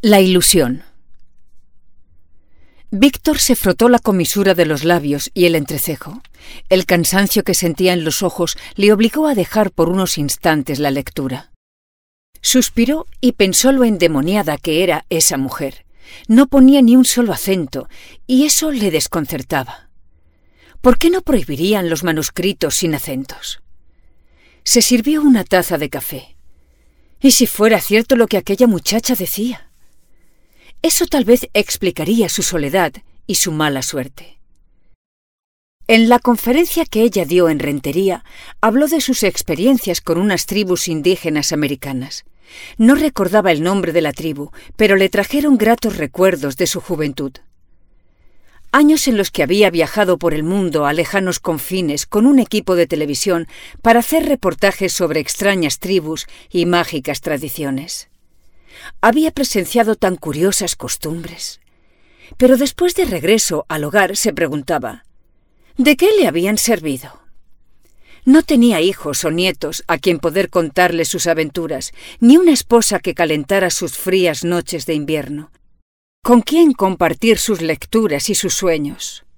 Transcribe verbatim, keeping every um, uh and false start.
La ilusión. Víctor se frotó la comisura de los labios y el entrecejo. El cansancio que sentía en los ojos le obligó a dejar por unos instantes la lectura. Suspiró y pensó lo endemoniada que era esa mujer. No ponía ni un solo acento, y eso le desconcertaba. ¿Por qué no prohibirían los manuscritos sin acentos? Se sirvió una taza de café. ¿Y si fuera cierto lo que aquella muchacha decía? Eso tal vez explicaría su soledad y su mala suerte. En la conferencia que ella dio en Rentería, habló de sus experiencias con unas tribus indígenas americanas. No recordaba el nombre de la tribu, pero le trajeron gratos recuerdos de su juventud. Años en los que había viajado por el mundo a lejanos confines con un equipo de televisión para hacer reportajes sobre extrañas tribus y mágicas tradiciones. Había presenciado tan curiosas costumbres. Pero después de regreso al hogar se preguntaba, ¿de qué le habían servido? No tenía hijos o nietos a quien poder contarle sus aventuras, ni una esposa que calentara sus frías noches de invierno. ¿Con quién compartir sus lecturas y sus sueños?